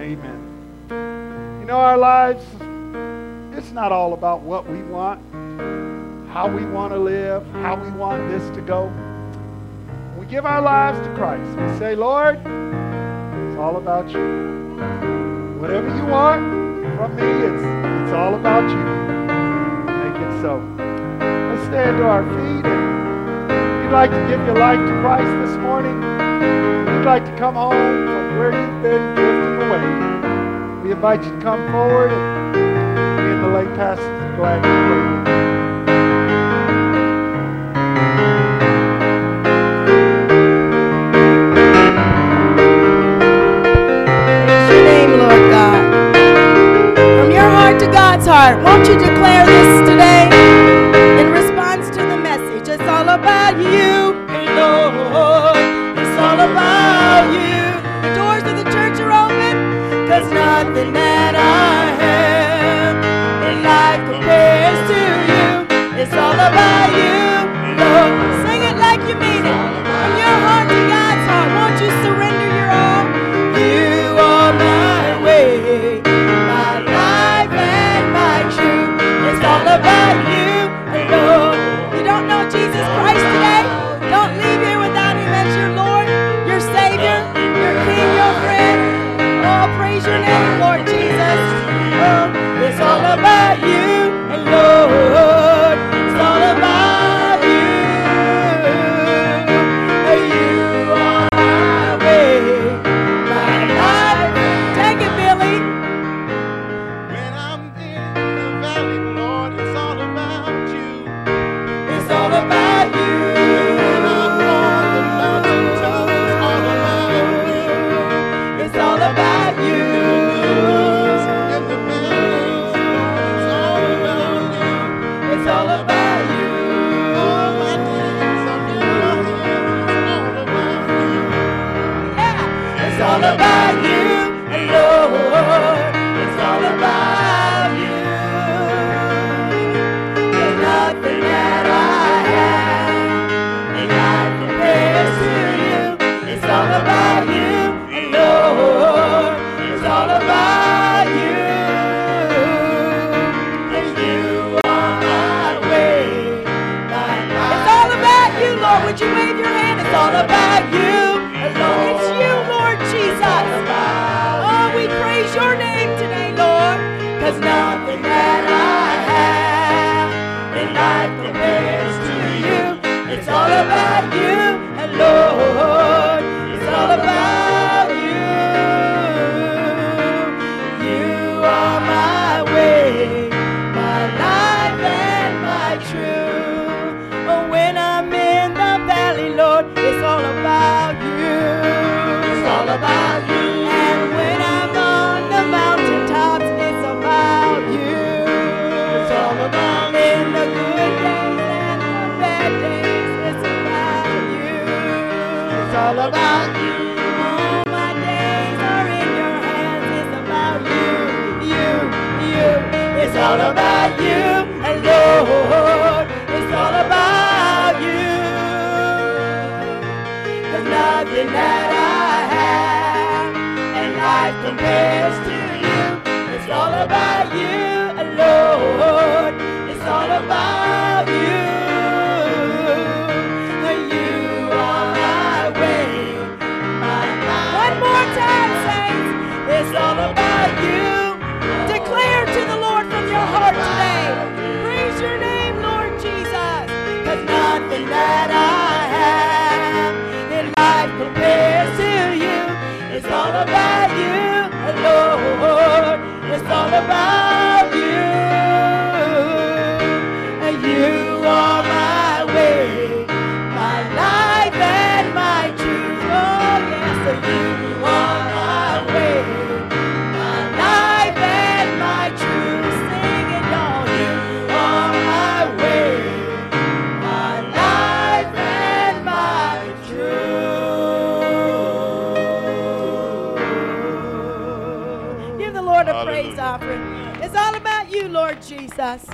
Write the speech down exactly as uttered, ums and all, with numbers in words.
amen. You know, our lives, it's not all about what we want, how we want to live, how we want this to go. We give our lives to Christ. We say, Lord, it's all about you. Whatever you want from me, it's, it's all about you. Make it so. Let's stand to our feet. And if you'd like to give your life to Christ this morning, if you'd like to come home from where you've been drifting away, we invite you to come forward, and me and the lay pastors are glad to pray with you. Heart. Won't you declare this today in response to the message? It's all about you, Lord. It's all about you. The doors of the church are open, cause nothing that I have in life compares to you. It's all about you, Lord. Sing it like you mean it. From your heart to God's heart. Won't you surrender your all? You are my way, my life, and my truth. It's all about you, Lord. You don't know Jesus Christ today? Don't leave here without Him as your Lord, your Savior, your King, your friend. Oh, praise your name, Lord Jesus. Oh, it's all about you, Lord. It's all about you. You are my way, my life. Take it, Billy. When I'm in the valley, Lord, it's all about you. It's all about you. When I'm on the mountaintop, it's all about you. It's all about you. In the valleys, it's all about you. It's all about you. All my days are in your hands, it's all about you. Yeah. It's all about you, Lord. It's all about you. There's nothing that I have in life compares to you. It's all about you, Lord. It's all about you. And you are my way, my life. It's all about you, Lord. Would you wave your hand? It's all about you, Lord. It's you, Lord Jesus. Oh, we praise your name today, Lord. Cause nothing that I have in life compares to you. It's all about you, Lord. It's all about you. You are my way, my life, and my truth. Oh, when I'm in the valley, Lord, it's all about you. It's all about you. And when I'm on the mountaintops, it's about you. It's all about you. In the good days and the bad days, it's about you. It's all about you. All my days are in your hands, it's about you, you, you. It's all about you, Lord. It's all about you. There's nothing that I have and life compares to you. It's all about you, Lord. It's all about you. You are my way, my life. One more time, saints. It's all about you. Declare to the Lord from your heart today. Praise your name, Lord Jesus. Cause nothing that I have in life compares to you. It's all about you, Lord. It's all about you. You are my way, my life, and my truth. Oh, yes, you are my way, my life, and my truth. Sing it, y'all. You are my way, my life, and my truth. Give the Lord a praise offering. It's all about you, Lord Jesus.